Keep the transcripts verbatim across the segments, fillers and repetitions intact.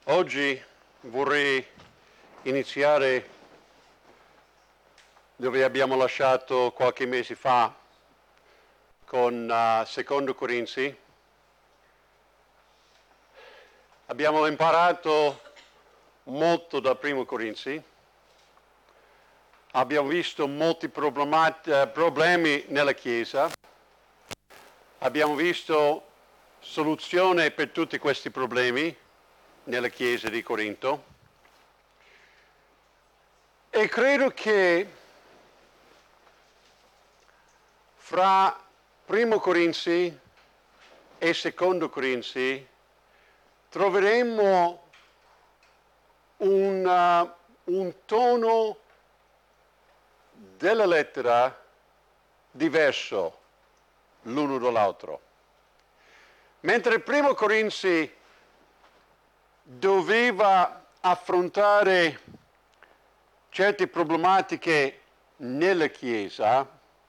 Oggi vorrei iniziare dove abbiamo lasciato qualche mese fa con uh, Secondo Corinzi. Abbiamo imparato molto da Primo Corinzi, abbiamo visto molti problemi nella Chiesa, abbiamo visto soluzione per tutti questi problemi nella Chiesa di Corinto e credo che fra Primo Corinzi e Secondo Corinzi troveremo un, uh, un tono della lettera diverso l'uno dall'altro. Mentre Primo Corinzi doveva affrontare certe problematiche nella Chiesa,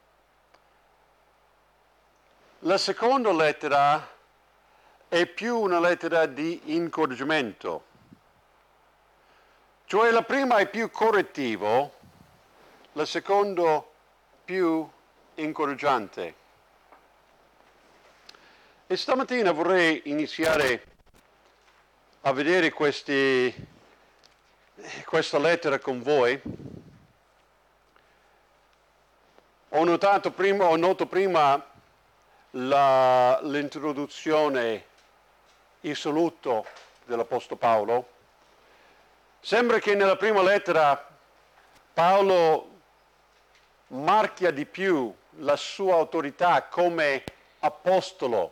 la seconda lettera è più una lettera di incoraggiamento. Cioè la prima è più correttivo, la seconda più incoraggiante. E stamattina vorrei iniziare a vedere questi, questa lettera con voi. Ho notato prima, ho notato prima la, l'introduzione, il saluto dell'Apostolo Paolo. Sembra che nella prima lettera Paolo marchia di più la sua autorità come apostolo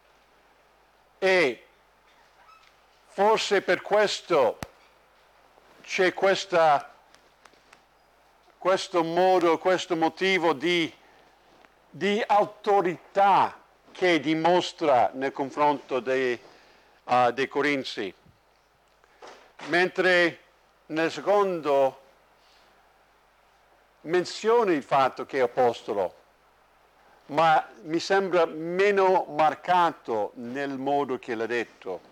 e forse per questo c'è questa, questo modo, questo motivo di, di autorità che dimostra nel confronto dei, uh, dei Corinzi. Mentre nel secondo menziona il fatto che è apostolo, ma mi sembra meno marcato nel modo che l'ha detto.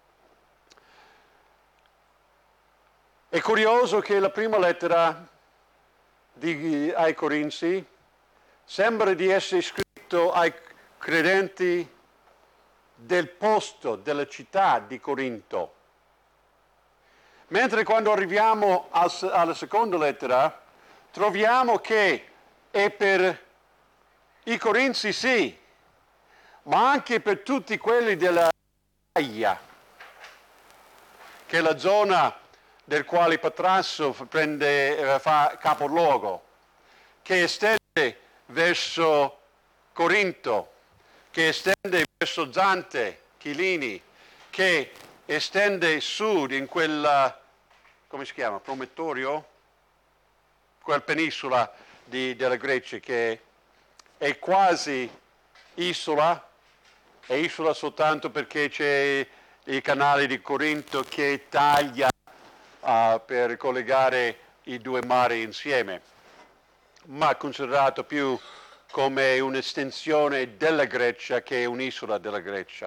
È curioso che la prima lettera di, ai Corinzi sembra di essere scritto ai credenti del posto, della città di Corinto. Mentre quando arriviamo al, alla seconda lettera troviamo che è per i Corinzi sì, ma anche per tutti quelli della Aia, che è la zona del quale Patrasso prende, fa capoluogo, che estende verso Corinto, che estende verso Zante, Chilini, che estende sud in quella, come si chiama, Promettorio? Quella penisola di, della Grecia che è quasi isola, è isola soltanto perché c'è il canale di Corinto che taglia Uh, per collegare i due mari insieme, ma considerato più come un'estensione della Grecia che un'isola della Grecia.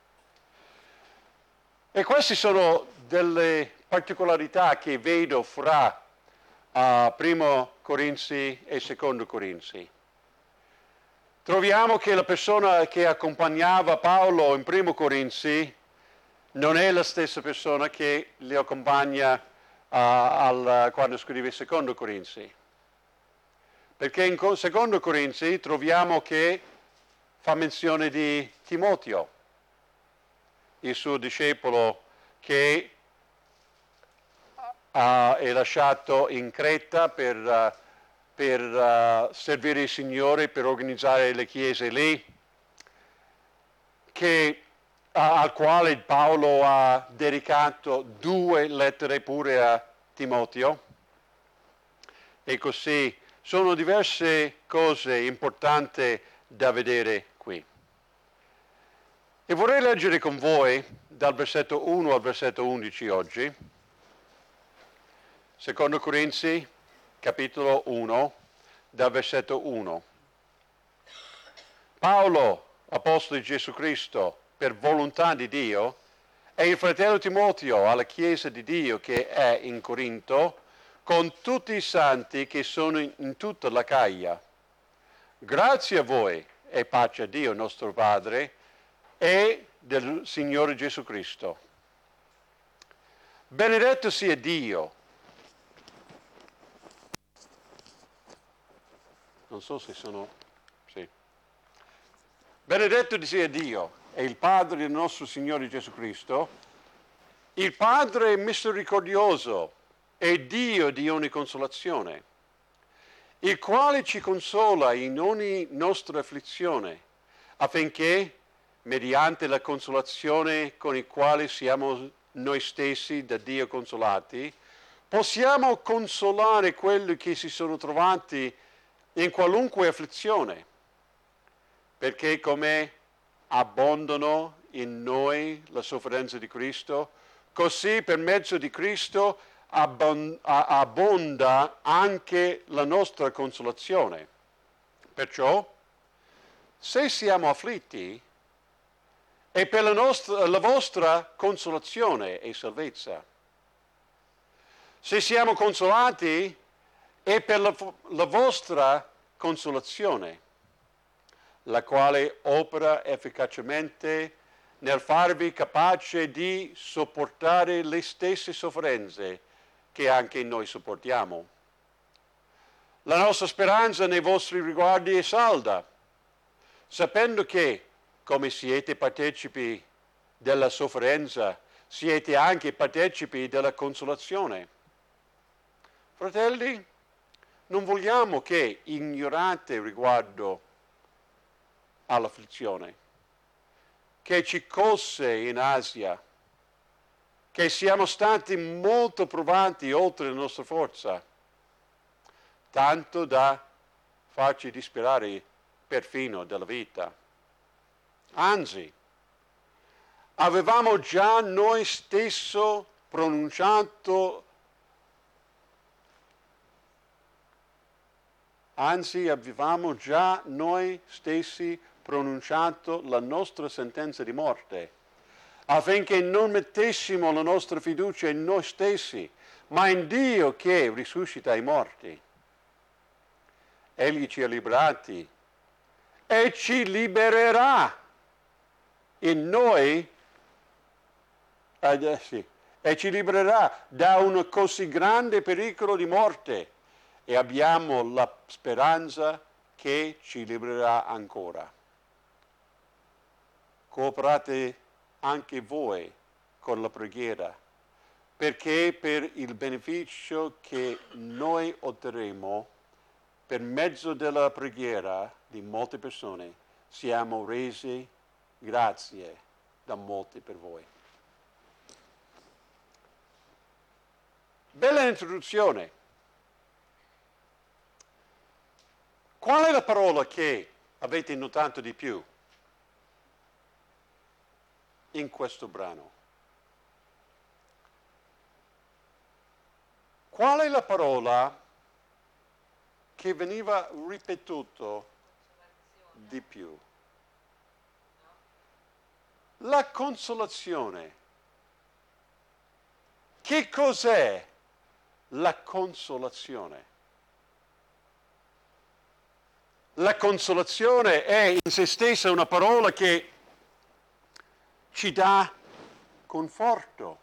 E queste sono delle particolarità che vedo fra uh, Primo Corinzi e Secondo Corinzi. Troviamo che la persona che accompagnava Paolo in Primo Corinzi non è la stessa persona che li accompagna uh, al, quando scrive Secondo Corinzi. Perché in Secondo Corinzi troviamo che fa menzione di Timoteo, il suo discepolo che uh, è lasciato in Creta per, uh, per uh, servire il Signore, per organizzare le chiese lì, che al quale Paolo ha dedicato due lettere pure a Timoteo. E così sono diverse cose importanti da vedere qui. E vorrei leggere con voi dal versetto uno al versetto undici oggi. Secondo Corinzi, capitolo uno, dal versetto uno. Paolo, apostolo di Gesù Cristo, per volontà di Dio, e il fratello Timoteo alla Chiesa di Dio che è in Corinto, con tutti i santi che sono in tutta l'Acaia. Grazie a voi e pace a Dio nostro Padre e del Signore Gesù Cristo. Benedetto sia Dio. Non so se sono... Sì. Benedetto sia Dio e il Padre del nostro Signore Gesù Cristo, il Padre misericordioso e Dio di ogni consolazione, il quale ci consola in ogni nostra afflizione, affinché, mediante la consolazione con il quale siamo noi stessi da Dio consolati, possiamo consolare quelli che si sono trovati in qualunque afflizione, perché come abbondano in noi la sofferenza di Cristo, così per mezzo di Cristo abbonda anche la nostra consolazione. Perciò, se siamo afflitti, è per la, nostra, la vostra consolazione e salvezza. Se siamo consolati, è per la, la vostra consolazione, la quale opera efficacemente nel farvi capace di sopportare le stesse sofferenze che anche noi sopportiamo. La nostra speranza nei vostri riguardi è salda, sapendo che, come siete partecipi della sofferenza, siete anche partecipi della consolazione. Fratelli, non vogliamo che ignorate riguardo all'afflizione che ci colse in Asia, che siamo stati molto provati oltre la nostra forza, tanto da farci disperare perfino della vita. Anzi, avevamo già noi stesso pronunciato, anzi avevamo già noi stessi pronunciato la nostra sentenza di morte, affinché non mettessimo la nostra fiducia in noi stessi, ma in Dio che risuscita i morti. Egli ci ha liberati e ci libererà in noi, eh, sì, e ci libererà da un così grande pericolo di morte, e abbiamo la speranza che ci libererà ancora. Cooperate anche voi con la preghiera, perché per il beneficio che noi otterremo per mezzo della preghiera di molte persone siamo resi grazie da molti per voi. Bella introduzione. Qual è la parola che avete notato di più in questo brano? Qual è la parola che veniva ripetuto di più? La consolazione. Che cos'è la consolazione? La consolazione è in se stessa una parola che ci dà conforto.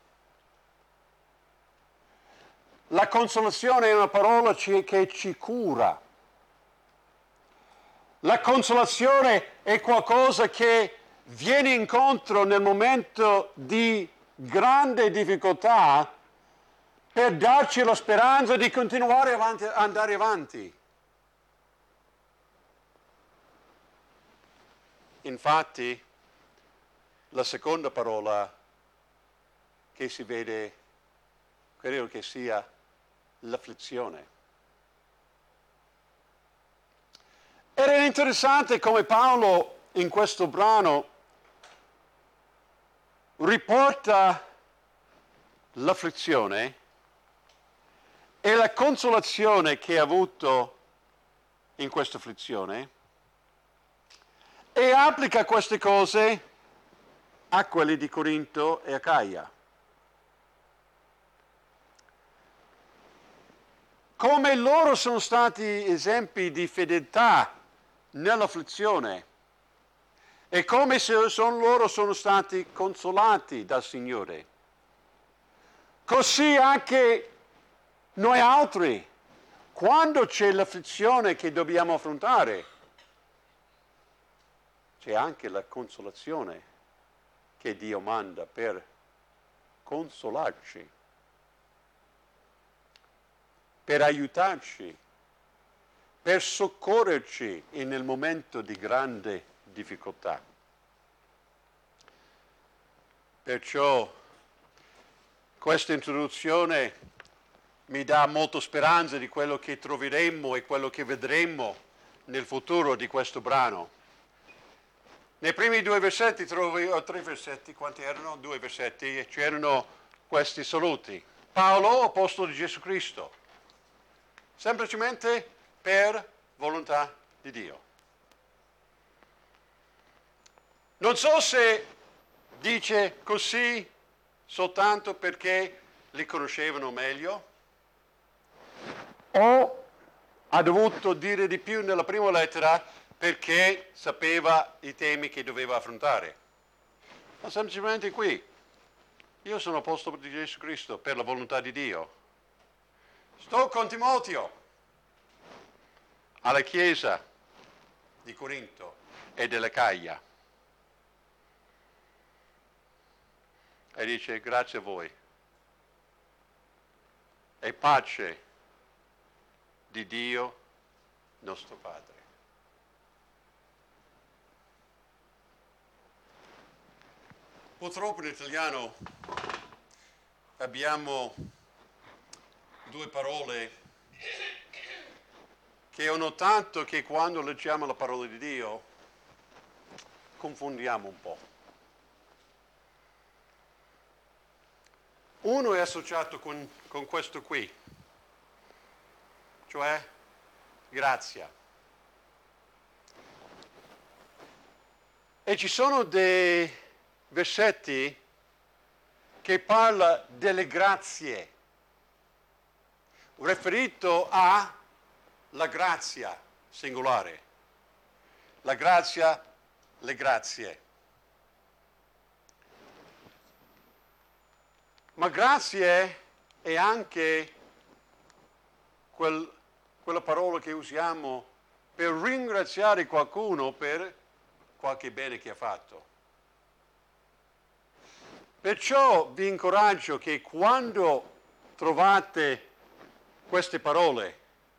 La consolazione è una parola che ci cura. La consolazione è qualcosa che viene incontro nel momento di grande difficoltà per darci la speranza di continuare avanti, andare avanti. Infatti, la seconda parola che si vede, credo che sia l'afflizione. Ed è interessante come Paolo in questo brano riporta l'afflizione e la consolazione che ha avuto in questa afflizione e applica queste cose a quelli di Corinto e Acaia. Come loro sono stati esempi di fedeltà nell'afflizione e come sono, loro sono stati consolati dal Signore. Così anche noi altri, quando c'è l'afflizione che dobbiamo affrontare, c'è anche la consolazione che Dio manda per consolarci, per aiutarci, per soccorrerci nel momento di grande difficoltà. Perciò questa introduzione mi dà molta speranza di quello che troveremo e quello che vedremo nel futuro di questo brano. Nei primi due versetti trovi, o tre versetti, quanti erano? Due versetti, c'erano questi saluti. Paolo, apostolo di Gesù Cristo, semplicemente per volontà di Dio. Non so se dice così soltanto perché li conoscevano meglio, o ha dovuto dire di più nella prima lettera perché sapeva i temi che doveva affrontare. Ma semplicemente qui, io sono apostolo di Gesù Cristo per la volontà di Dio. Sto con Timoteo alla chiesa di Corinto e dell'Acaia. E dice grazie a voi e pace di Dio nostro Padre. Purtroppo in italiano abbiamo due parole che ho notato che quando leggiamo la parola di Dio confondiamo un po'. Uno è associato con, con questo qui, cioè grazia. E ci sono dei versetti che parla delle grazie, riferito a la grazia singolare, la grazia, le grazie. Ma grazie è anche quel, quella parola che usiamo per ringraziare qualcuno per qualche bene che ha fatto. Perciò vi incoraggio che quando trovate queste parole,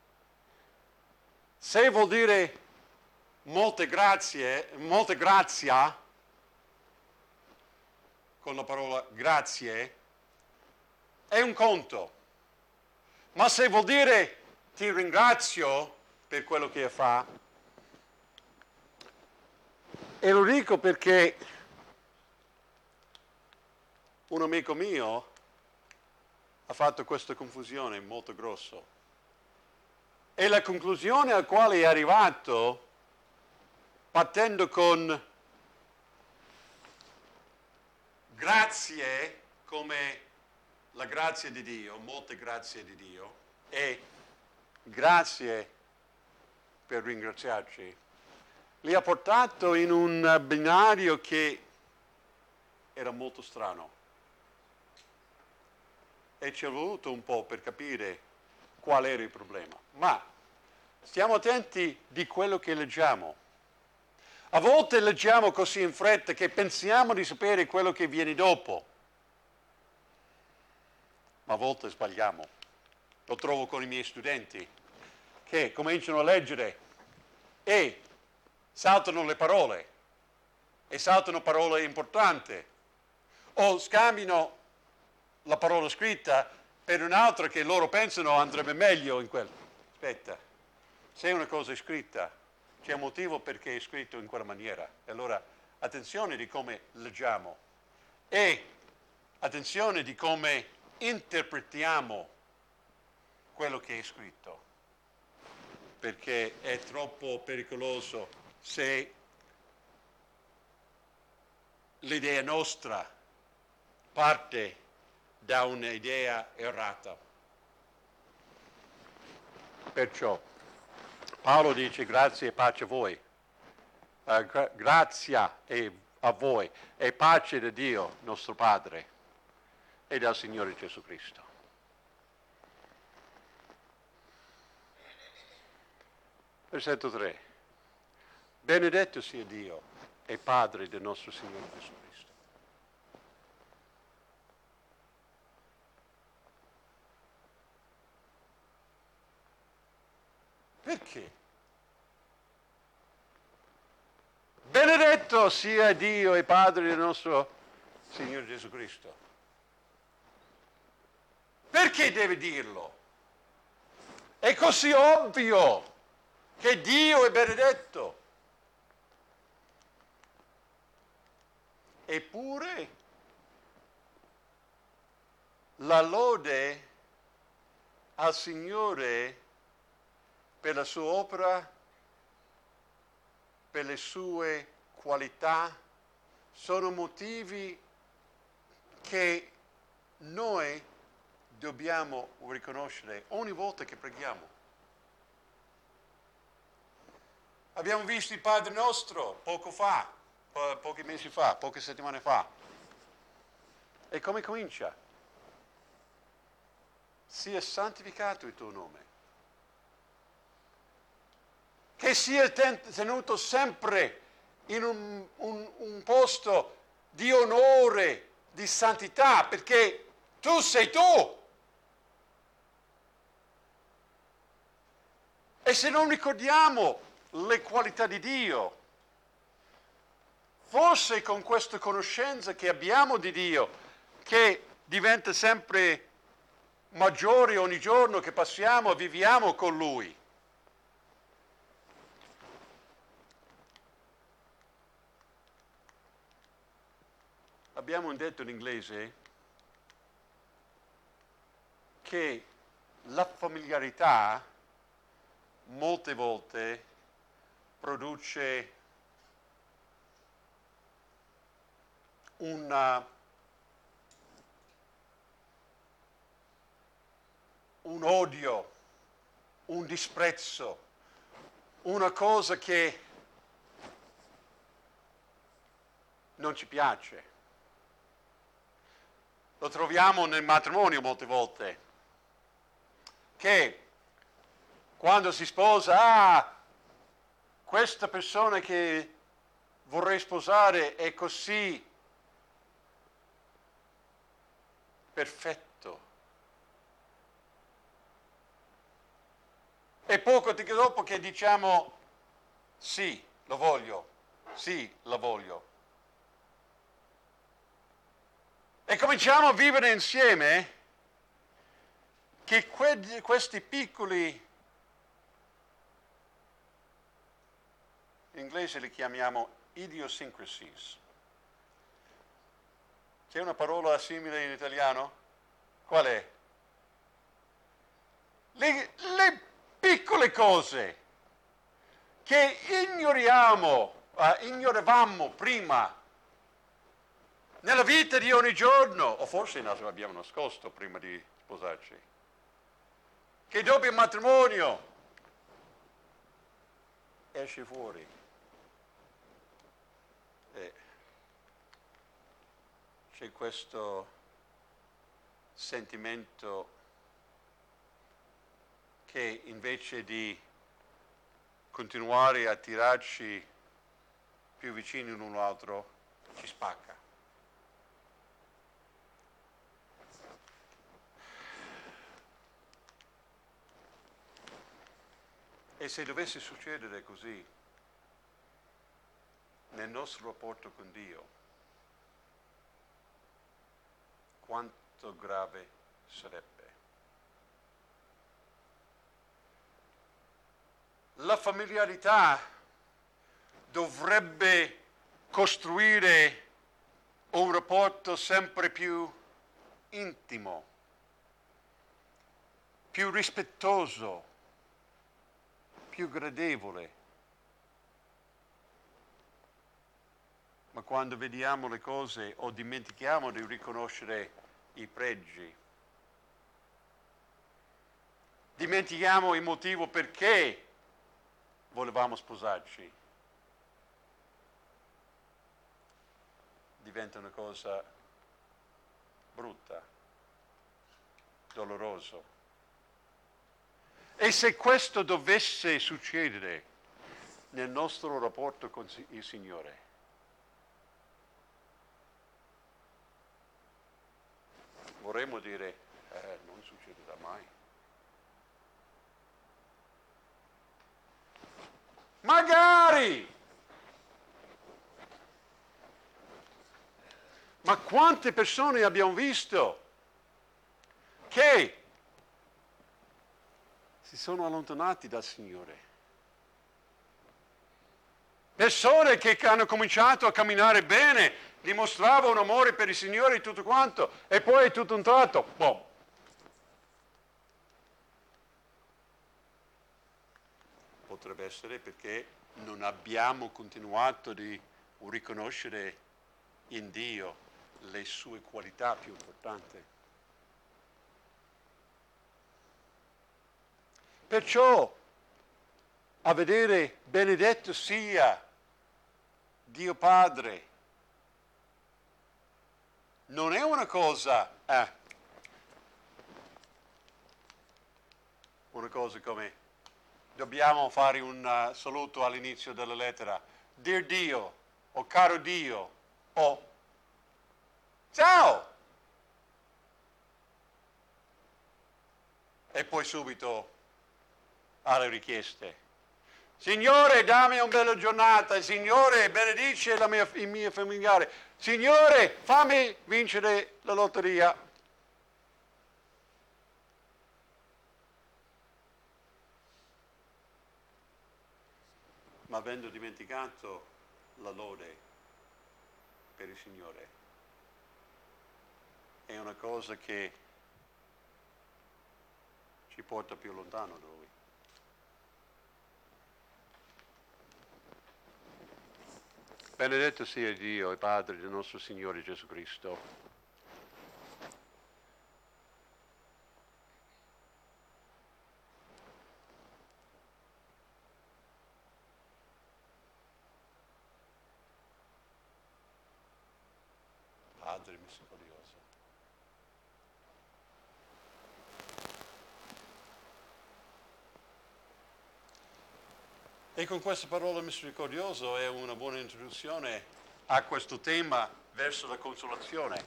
se vuol dire molte grazie, molte grazia, con la parola grazie, è un conto. Ma se vuol dire ti ringrazio per quello che fa, e lo dico perché un amico mio ha fatto questa confusione molto grossa. E la conclusione a quale è arrivato, partendo con grazie come la grazia di Dio, molte grazie di Dio, e grazie per ringraziarci, li ha portato in un binario che era molto strano. E ci è voluto un po' per capire qual era il problema. Ma stiamo attenti di quello che leggiamo. A volte leggiamo così in fretta che pensiamo di sapere quello che viene dopo, ma a volte sbagliamo. Lo trovo con i miei studenti, che cominciano a leggere e saltano le parole, e saltano parole importanti, o scambiano la parola scritta per un'altra che loro pensano andrebbe meglio in quello. Aspetta, se una cosa è scritta, c'è un motivo perché è scritto in quella maniera. E allora attenzione di come leggiamo e attenzione di come interpretiamo quello che è scritto, perché è troppo pericoloso se l'idea nostra parte da un'idea errata. Perciò Paolo dice grazie e pace a voi, uh, gra- grazia e a voi e pace da Dio nostro Padre e dal Signore Gesù Cristo. Versetto tre. Benedetto sia Dio e Padre del nostro Signore Gesù Cristo. Perché? Benedetto sia Dio e Padre del nostro Signore Gesù Cristo. Perché deve dirlo? È così ovvio che Dio è benedetto. Eppure la lode al Signore per la sua opera, per le sue qualità, sono motivi che noi dobbiamo riconoscere ogni volta che preghiamo. Abbiamo visto il Padre nostro poco fa, po- pochi mesi fa, poche settimane fa. E come comincia? Sia santificato il tuo nome. Che sia ten- tenuto sempre in un, un, un posto di onore, di santità, perché tu sei tu. E se non ricordiamo le qualità di Dio, forse con questa conoscenza che abbiamo di Dio, che diventa sempre maggiore ogni giorno che passiamo e viviamo con Lui, abbiamo un detto in inglese che la familiarità molte volte produce una, un odio, un disprezzo, una cosa che non ci piace. Lo troviamo nel matrimonio molte volte, che quando si sposa, ah, questa persona che vorrei sposare è così perfetto. E poco dopo che diciamo sì, lo voglio, sì, la voglio. E cominciamo a vivere insieme che que- questi piccoli, in inglese li chiamiamo idiosyncrasies. C'è una parola simile in italiano? Qual è? Le, le piccole cose che ignoriamo, uh, ignoravamo prima nella vita di ogni giorno, o forse noi abbiamo nascosto prima di sposarci, che dopo il matrimonio esce fuori. E c'è questo sentimento che invece di continuare a tirarci più vicini l'uno all'altro, ci spacca. E se dovesse succedere così nel nostro rapporto con Dio, quanto grave sarebbe? La familiarità dovrebbe costruire un rapporto sempre più intimo, più rispettoso, più gradevole. ma quando vediamo le cose o dimentichiamo di riconoscere i pregi, dimentichiamo il motivo perché volevamo sposarci, diventa una cosa brutta, doloroso. E se questo dovesse succedere nel nostro rapporto con il Signore, vorremmo dire, eh, non succederà mai. Magari! Ma quante persone abbiamo visto che si sono allontanati dal Signore? Persone che hanno cominciato a camminare bene, dimostravano amore per il Signore e tutto quanto, e poi tutto un tratto, boh. Potrebbe essere perché non abbiamo continuato di riconoscere in Dio le sue qualità più importanti. Perciò, a vedere benedetto sia Dio Padre, non è una cosa, eh, una cosa come dobbiamo fare un uh, saluto all'inizio della lettera, Dear Dio, o caro Dio, o ciao! E poi subito alle richieste. Signore, dammi una bella giornata. Signore, benedice la mia, il mio familiare. Signore, fammi vincere la lotteria. Ma avendo dimenticato la lode per il Signore, è una cosa che ci porta più lontano da Lui. Benedetto sia Dio e Padre del nostro Signore Gesù Cristo. Padre misericordioso. E con questa parola misericordioso è una buona introduzione a questo tema verso la consolazione.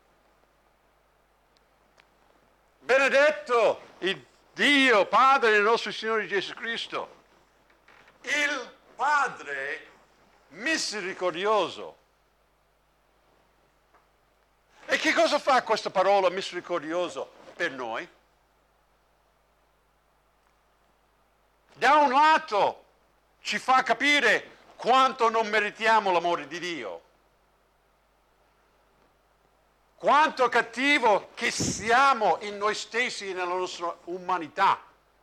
Benedetto il Dio, Padre del nostro Signore Gesù Cristo, il Padre misericordioso. E che cosa fa questa parola misericordioso per noi? Da un lato ci fa capire quanto non meritiamo l'amore di Dio, quanto cattivo che siamo in noi stessi e nella nostra umanità.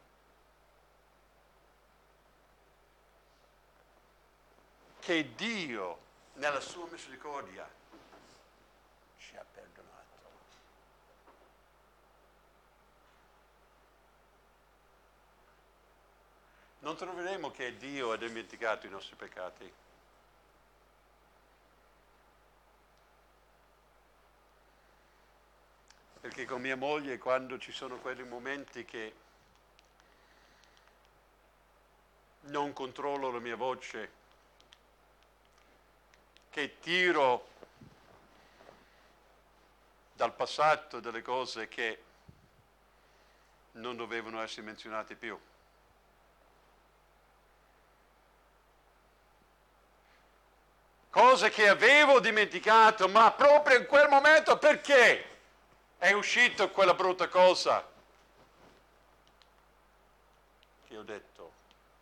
Che Dio, nella sua misericordia, ci ha perdonato. Non troveremo che Dio ha dimenticato i nostri peccati. Perché con mia moglie, quando ci sono quei momenti che non controllo la mia voce, che tiro dal passato delle cose che non dovevano essere menzionate più. Cose che avevo dimenticato, ma proprio in quel momento perché è uscita quella brutta cosa che ho detto.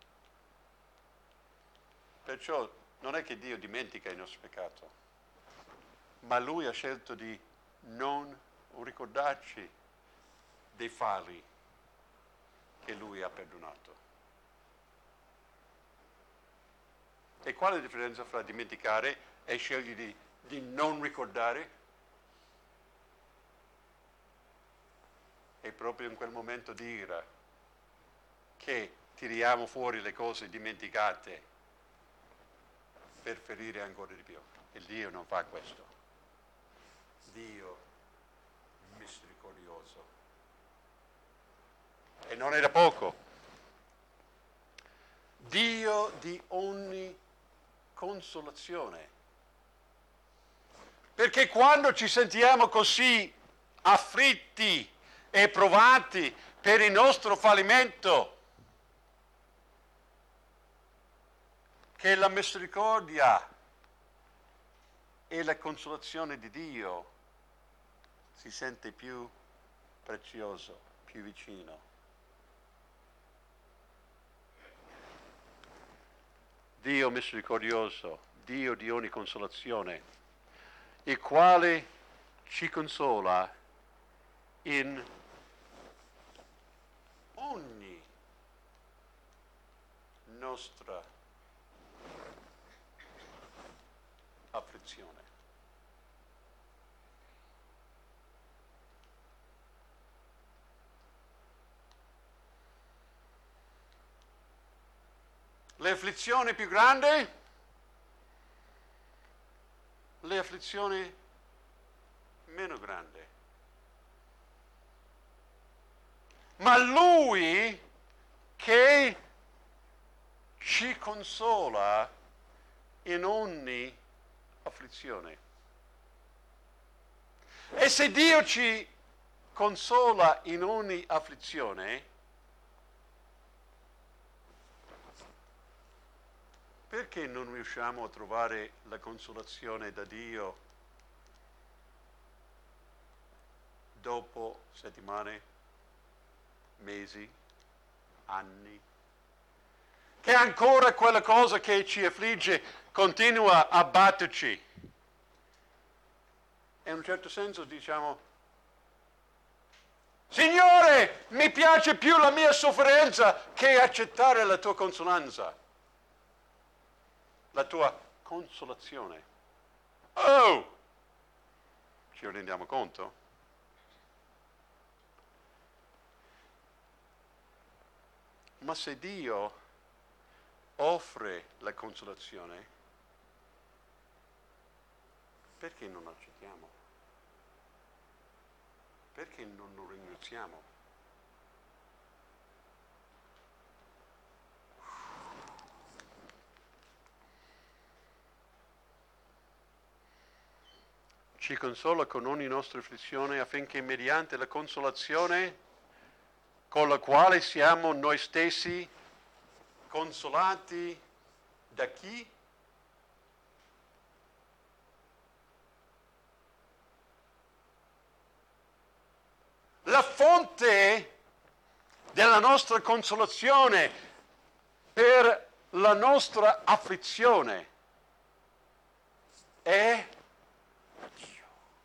Perciò non è che Dio dimentica il nostro peccato, ma Lui ha scelto di non ricordarci dei falli che Lui ha perdonato. E qual è la differenza fra dimenticare e scegli di, di non ricordare, è proprio in quel momento di ira che tiriamo fuori le cose dimenticate per ferire ancora di più. E Dio non fa questo. Dio misericordioso. E non era poco. Dio di ogni consolazione. Perché quando ci sentiamo così afflitti e provati per il nostro fallimento, che la misericordia e la consolazione di Dio si sente più prezioso, più vicino. Dio misericordioso, Dio di ogni consolazione, il quale ci consola in ogni nostra afflizione. Le afflizioni più grandi, le afflizioni meno grandi. Ma Lui che ci consola in ogni afflizione. E se Dio ci consola in ogni afflizione, perché non riusciamo a trovare la consolazione da Dio dopo settimane, mesi, anni? Che ancora quella cosa che ci affligge continua a batterci. E in un certo senso diciamo, Signore, mi piace più la mia sofferenza che accettare la tua consolanza, la tua consolazione. Oh! Ci rendiamo conto? Ma se Dio offre la consolazione, perché non accettiamo? Perché non lo ringraziamo? Ci consola con ogni nostra afflizione affinché mediante la consolazione con la quale siamo noi stessi consolati da chi? La fonte della nostra consolazione per la nostra afflizione è Dio.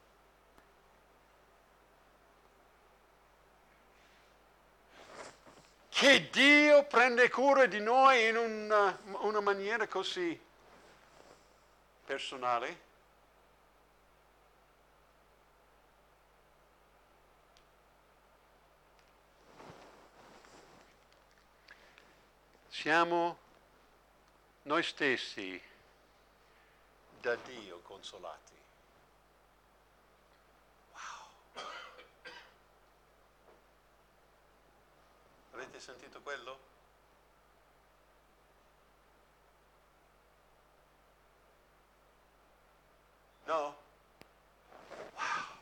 Che Dio prende cura di noi in una, una maniera così personale. Siamo noi stessi da Dio consolati. Wow! Avete sentito quello? No? Wow!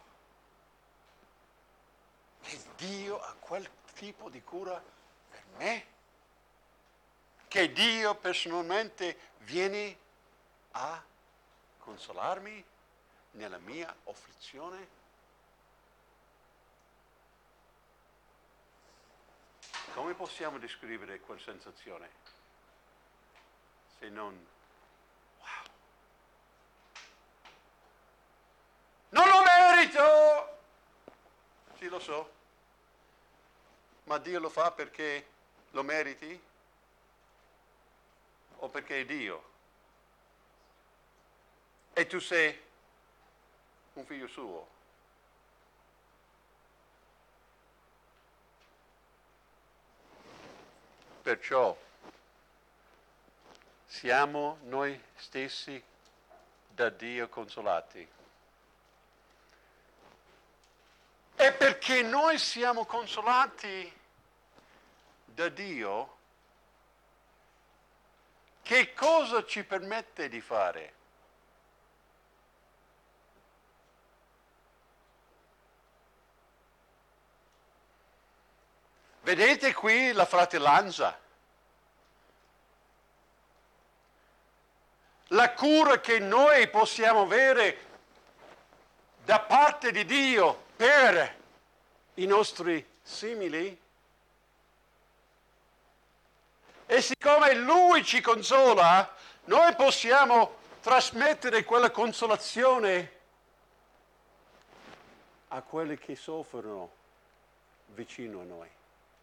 Che Dio ha quel tipo di cura per me? Che Dio personalmente viene a consolarmi nella mia afflizione? Come possiamo descrivere quella sensazione? Se non, wow! Non lo merito! Sì, lo so. Ma Dio lo fa perché lo meriti? O perché è Dio? e tu sei un figlio suo. Perciò siamo noi stessi da Dio consolati. E perché noi siamo consolati da Dio, che cosa ci permette di fare? Vedete qui la fratellanza, la cura che noi possiamo avere da parte di Dio per i nostri simili. E siccome Lui ci consola, noi possiamo trasmettere quella consolazione a quelli che soffrono vicino a noi.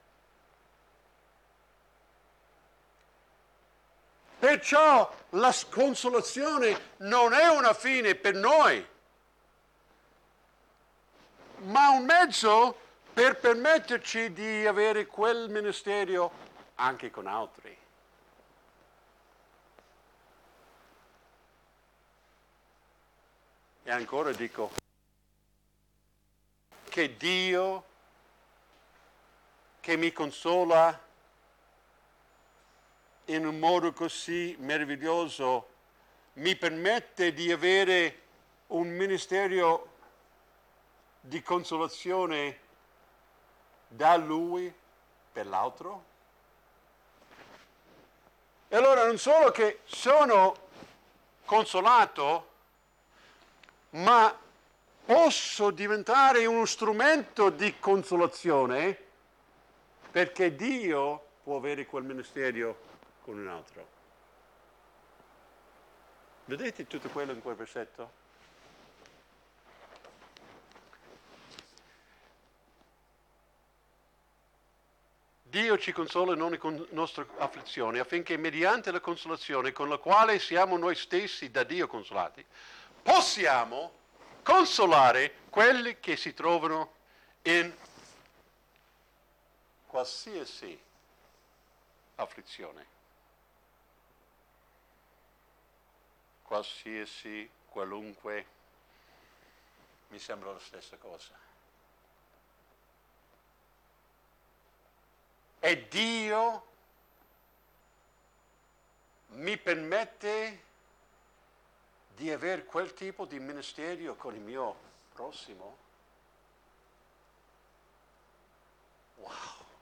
Perciò la consolazione non è una fine per noi, ma un mezzo per permetterci di avere quel ministero anche con altri. E ancora dico che Dio che mi consola in un modo così meraviglioso mi permette di avere un ministero di consolazione da Lui per l'altro. E allora non solo che sono consolato, ma posso diventare uno strumento di consolazione perché Dio può avere quel ministero con un altro. Vedete tutto quello in quel versetto? Dio ci consola in ogni con- nostra afflizione affinché mediante la consolazione con la quale siamo noi stessi da Dio consolati, possiamo consolare quelli che si trovano in qualsiasi afflizione. Qualsiasi, qualunque, mi sembra la stessa cosa. E Dio mi permette di avere quel tipo di ministero con il mio prossimo. Wow!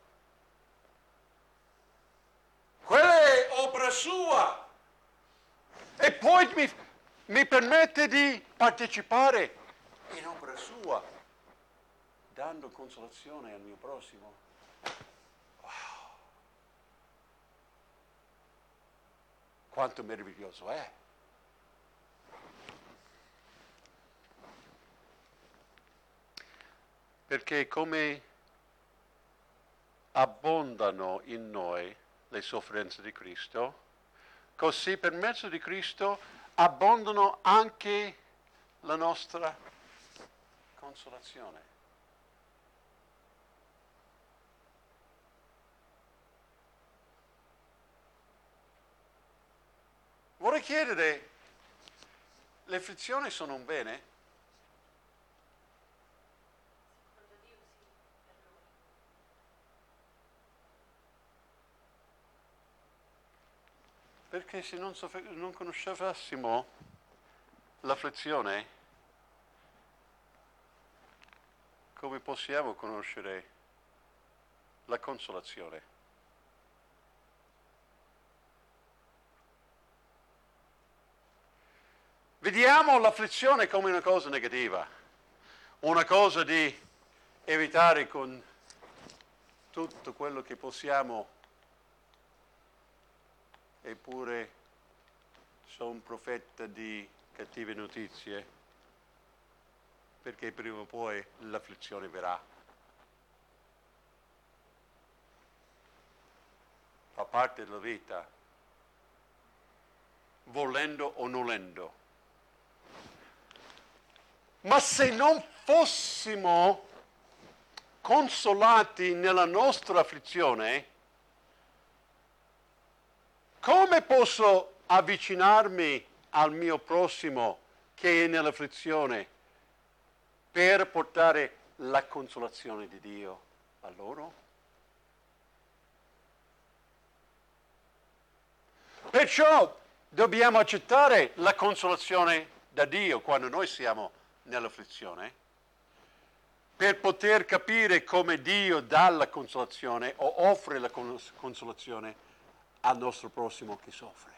Quella è opera sua! E poi mi, mi permette di partecipare in opera sua, dando consolazione al mio prossimo. Wow! Quanto meraviglioso è! Perché come abbondano in noi le sofferenze di Cristo, così per mezzo di Cristo abbondano anche la nostra consolazione. Vorrei chiedere, le afflizioni sono un bene? Perché se non, soff- non conoscessimo l'afflizione, come possiamo conoscere la consolazione? Vediamo l'afflizione come una cosa negativa, una cosa di evitare con tutto quello che possiamo. Eppure sono un profeta di cattive notizie, perché prima o poi l'afflizione verrà. Fa parte della vita, volendo o nolendo. Ma se non fossimo consolati nella nostra afflizione, come posso avvicinarmi al mio prossimo che è nell'afflizione per portare la consolazione di Dio a loro? Perciò dobbiamo accettare la consolazione da Dio quando noi siamo nell'afflizione, per poter capire come Dio dà la consolazione o offre la consolazione al nostro prossimo che soffre.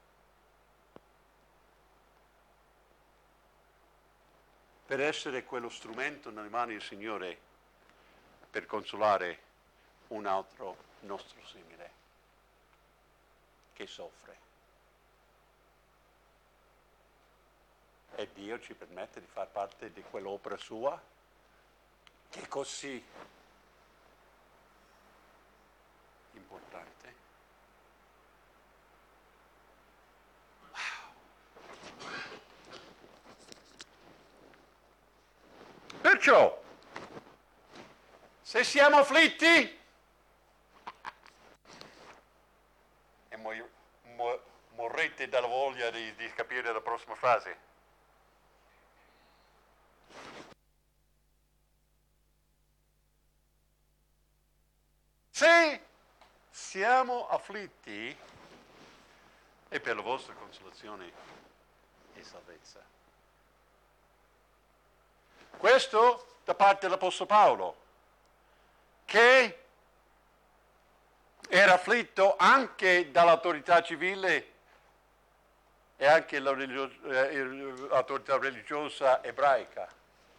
Per essere quello strumento nelle mani del Signore per consolare un altro nostro simile che soffre. E Dio ci permette di far parte di quell'opera sua che è così importante. Wow. Perciò, se siamo afflitti, e mor- mor- morrete dalla voglia di, di capire la prossima frase. Se siamo afflitti, è per la vostra consolazione e salvezza. Questo da parte dell'Apostolo Paolo, che era afflitto anche dall'autorità civile e anche l'autorità religiosa ebraica,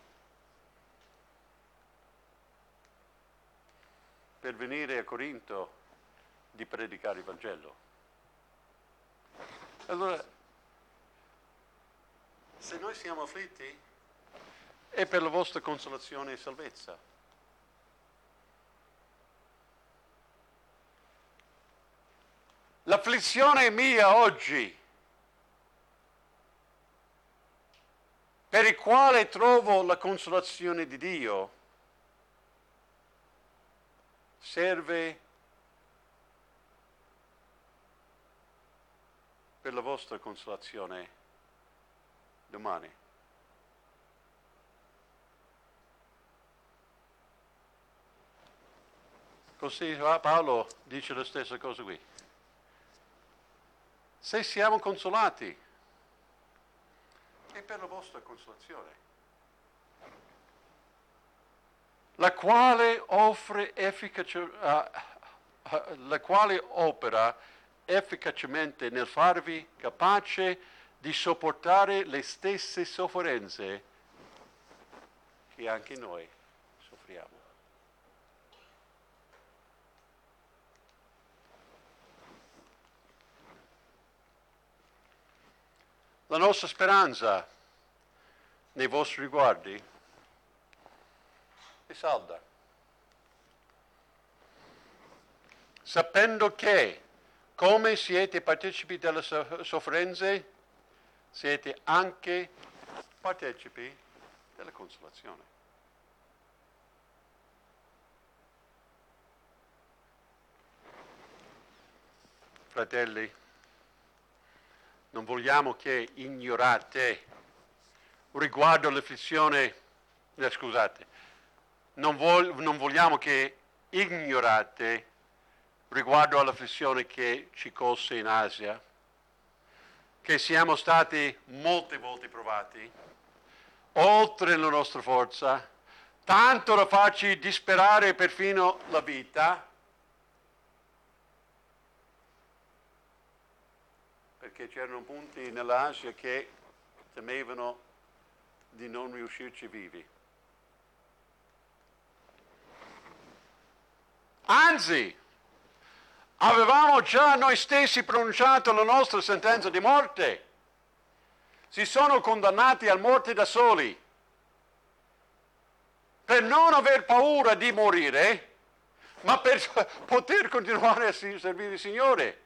per venire a Corinto di predicare il Vangelo. Allora, se noi siamo afflitti, è per la vostra consolazione e salvezza. L'afflizione mia oggi, per il quale trovo la consolazione di Dio, serve per la vostra consolazione domani. Così Paolo dice la stessa cosa qui. Se siamo consolati, è per la vostra consolazione, la quale offre efficace, uh, uh, la quale opera efficacemente nel farvi capace di sopportare le stesse sofferenze che anche noi soffriamo. La nostra speranza nei vostri riguardi è salda, sapendo che, come siete partecipi delle sofferenze, siete anche partecipi della consolazione. Fratelli, non vogliamo che ignorate riguardo all'afflizione, eh, scusate, non, vol- non vogliamo che ignorate riguardo all'afflizione che ci colse in Asia, che siamo stati molte volte provati, oltre la nostra forza, tanto da farci disperare perfino la vita, perché c'erano punti nell'Asia che temevano di non riuscirci vivi. Anzi, avevamo già noi stessi pronunciato la nostra sentenza di morte. Si sono condannati a morte da soli. Per non aver paura di morire, ma per poter continuare a servire il Signore.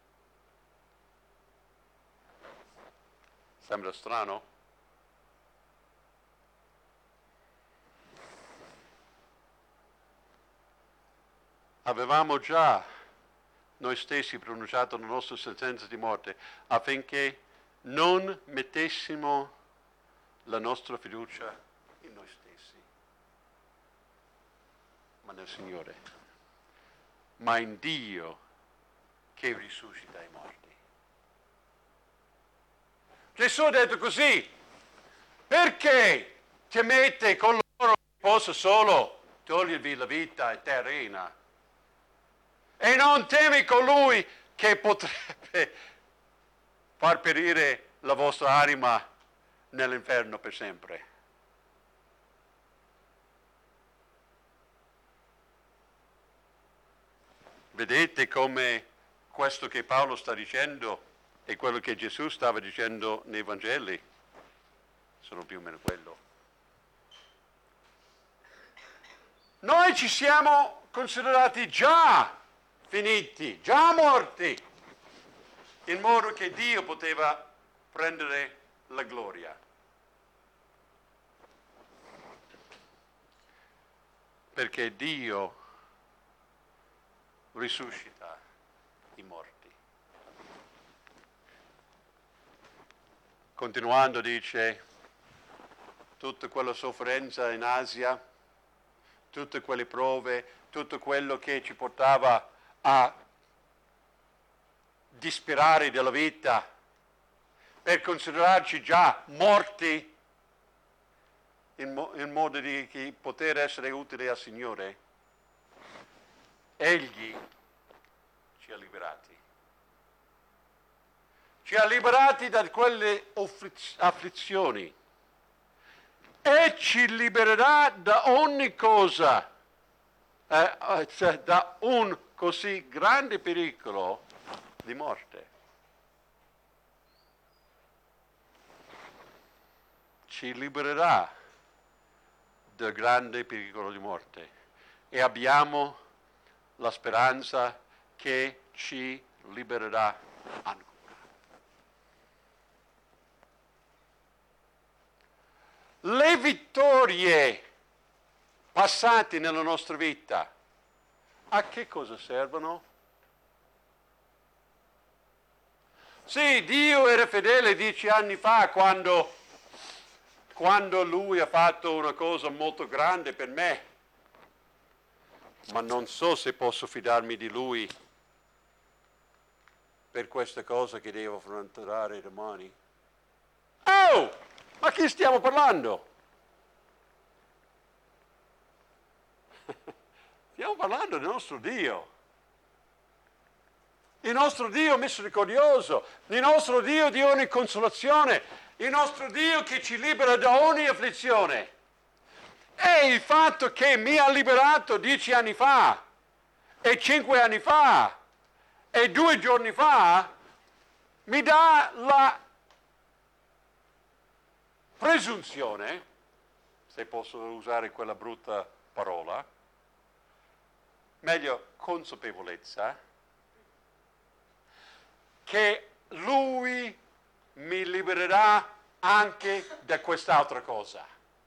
Sembra strano? avevamo già noi stessi pronunciato la nostra sentenza di morte affinché non mettessimo la nostra fiducia in noi stessi, ma nel Signore, ma in Dio che risuscita i morti. Gesù ha detto così: perché temete coloro che possa solo togliervi la vita terrena e non temi colui che potrebbe far perire la vostra anima nell'inferno per sempre? Vedete come questo che Paolo sta dicendo e quello che Gesù stava dicendo nei Vangeli sono più o meno quello. Noi ci siamo considerati già finiti, già morti, in modo che Dio poteva prendere la gloria. Perché Dio risuscita i morti. Continuando dice, tutta quella sofferenza in Asia, tutte quelle prove, tutto quello che ci portava a disperare della vita, per considerarci già morti, in, mo- in modo di di poter essere utili al Signore, Egli ci ha liberati. Ci ha liberati da quelle affliz- afflizioni e ci libererà da ogni cosa, eh, cioè da un così grande pericolo di morte. Ci libererà dal grande pericolo di morte e abbiamo la speranza che ci libererà ancora. Le vittorie passate nella nostra vita, a che cosa servono? Sì, Dio era fedele dieci anni fa quando, quando Lui ha fatto una cosa molto grande per me, ma non so se posso fidarmi di Lui per questa cosa che devo affrontare domani. Oh! Ma chi stiamo parlando? Stiamo parlando del nostro Dio. Il nostro Dio misericordioso, il nostro Dio di ogni consolazione, il nostro Dio che ci libera da ogni afflizione. E il fatto che mi ha liberato dieci anni fa, e cinque anni fa, e due giorni fa, mi dà la presunzione, se posso usare quella brutta parola, meglio consapevolezza, che Lui mi libererà anche da quest'altra cosa.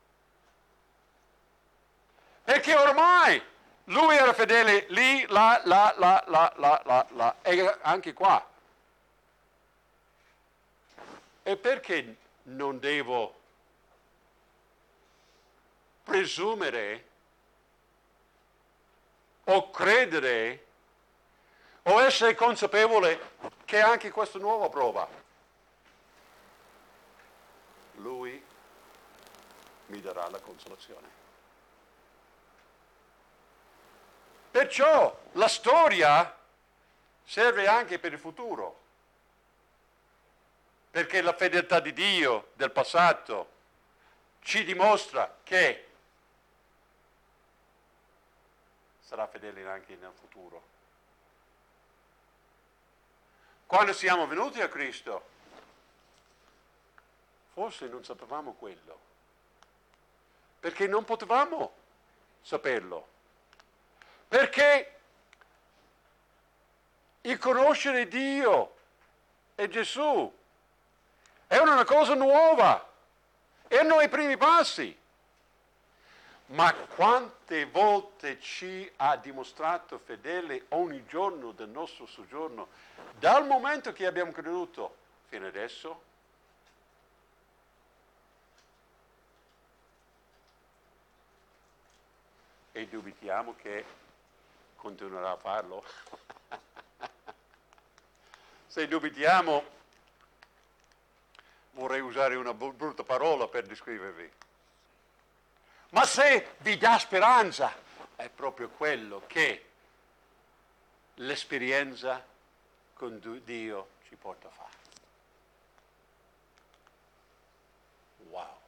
Perché ormai Lui era fedele lì, là, là, là, là, là, là, là, e anche qua. E perché non devo presumere o credere o essere consapevole che anche questa nuova prova Lui mi darà la consolazione? Perciò la storia serve anche per il futuro, perché la fedeltà di Dio del passato ci dimostra che sarà fedele anche nel futuro. Quando siamo venuti a Cristo, forse non sapevamo quello, perché non potevamo saperlo, perché il conoscere Dio e Gesù è una cosa nuova, erano i primi passi. ma quante volte ci ha dimostrato fedele ogni giorno del nostro soggiorno, dal momento che abbiamo creduto fino adesso? E dubitiamo che continuerà a farlo? Se dubitiamo, vorrei usare una brutta parola per descrivervi. Ma se vi dà speranza, è proprio quello che l'esperienza con Dio ci porta a fare. Wow.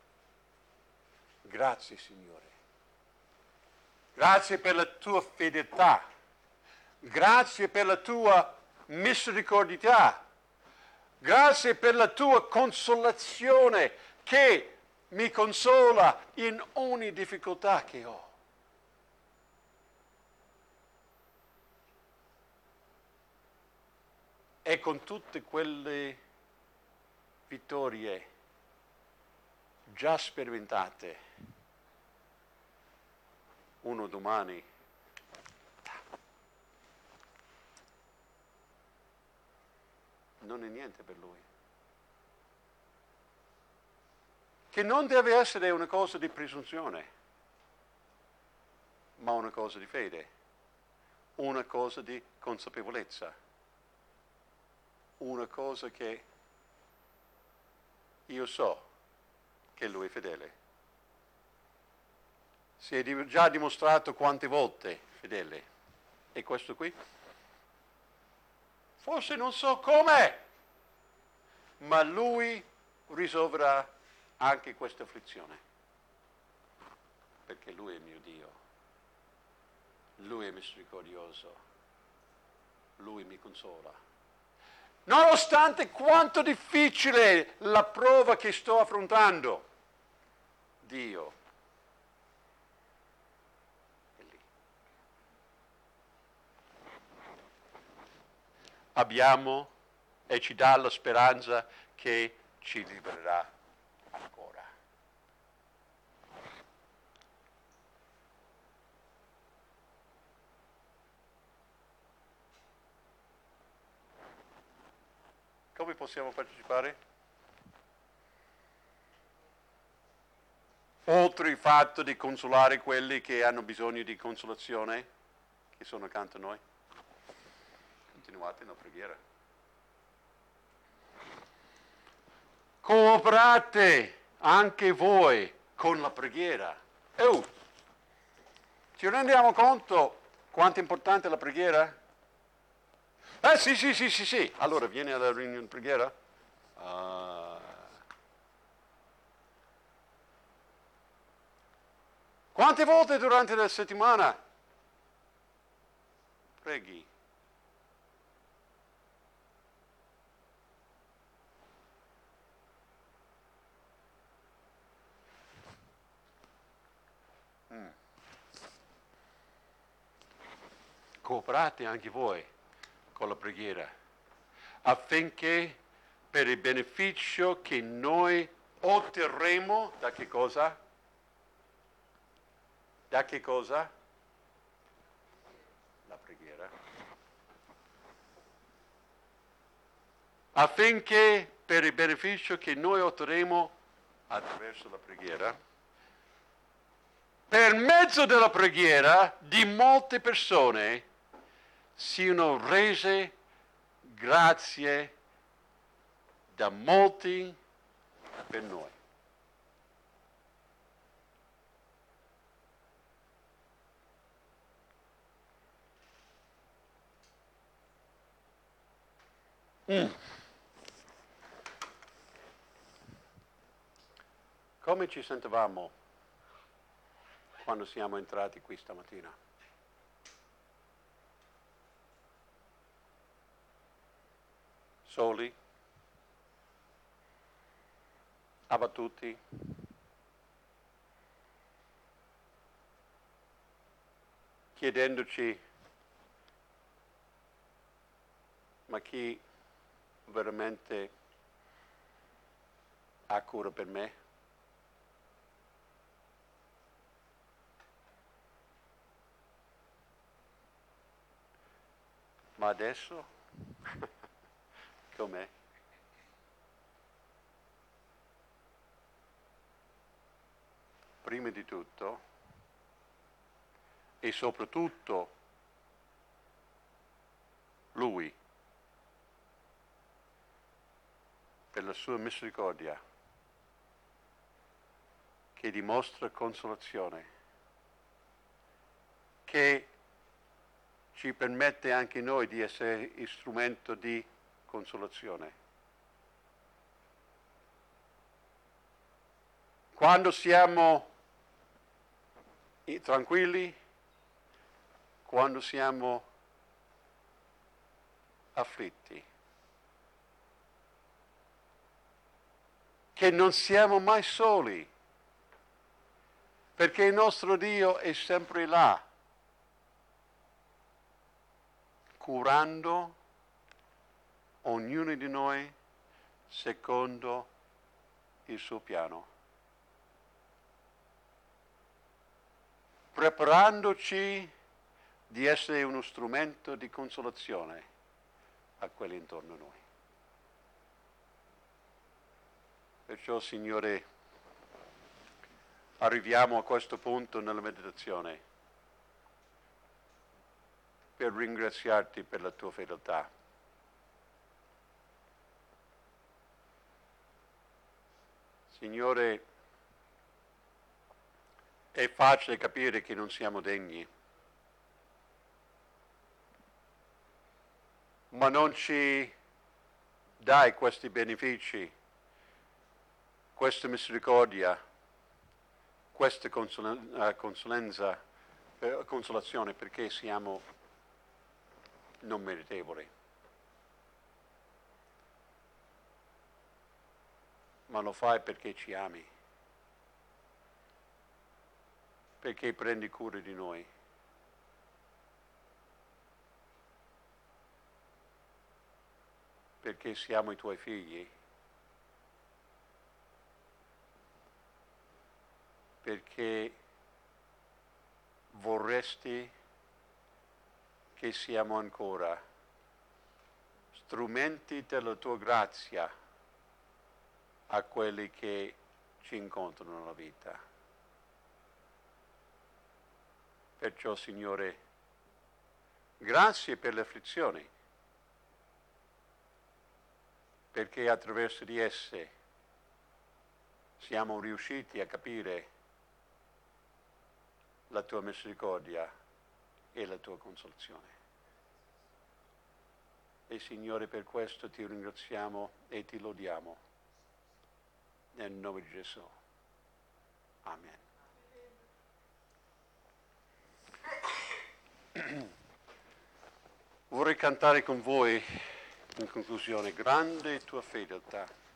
Grazie Signore. Grazie per la tua fedeltà. Grazie per la tua misericordia. Grazie per la tua consolazione che mi consola in ogni difficoltà che ho. E con tutte quelle vittorie già sperimentate, uno domani non è niente per lui. Che non deve essere una cosa di presunzione, ma una cosa di fede, una cosa di consapevolezza, una cosa che io so che lui è fedele. Si è già dimostrato quante volte fedele. E questo qui? Forse non so come, ma lui risolverà anche questa afflizione, perché lui è mio Dio, lui è misericordioso, lui mi consola. Nonostante quanto difficile la prova che sto affrontando, Dio è lì. Abbiamo e ci dà la speranza che ci libererà ancora. Come possiamo partecipare? Oltre il fatto di consolare quelli che hanno bisogno di consolazione, che sono accanto a noi, continuate nella preghiera. Cooperate anche voi con la preghiera. Oh, ci rendiamo conto quanto è importante la preghiera? Eh sì, sì, sì, sì, sì. Allora vieni alla riunione di preghiera? Uh, quante volte durante la settimana preghi? Mm. Cooperate anche voi con la preghiera, affinché per il beneficio che noi otterremo, da che cosa? Da che cosa? La preghiera. Affinché per il beneficio che noi otterremo attraverso la preghiera, per mezzo della preghiera di molte persone siano rese grazie da molti per noi. Mm. Come ci sentivamo quando siamo entrati qui stamattina? Soli? Abbattuti? Chiedendoci, ma chi veramente ha cura per me? Ma adesso? Com'è? Prima di tutto e soprattutto Lui, per la sua misericordia, che dimostra consolazione, che ci permette anche noi di essere strumento di consolazione. Quando siamo tranquilli, quando siamo afflitti, che non siamo mai soli, perché il nostro Dio è sempre là, curando ognuno di noi secondo il suo piano, preparandoci di essere uno strumento di consolazione a quelli intorno a noi. Perciò, Signore, arriviamo a questo punto nella meditazione per ringraziarti per la tua fedeltà. Signore, è facile capire che non siamo degni, ma non ci dai questi benefici, questa misericordia, questa consolen- consolenza, eh, consolazione perché siamo non meritevoli. Ma lo fai perché ci ami, perché prendi cura di noi. Perché siamo i tuoi figli. Perché vorresti che siamo ancora strumenti della tua grazia a quelli che ci incontrano nella vita. Perciò, Signore, grazie per le afflizioni, perché attraverso di esse siamo riusciti a capire la tua misericordia e la tua consolazione. E Signore, per questo ti ringraziamo e ti lodiamo. Nel nome di Gesù. Amen. Vorrei cantare con voi in conclusione, grande tua fedeltà.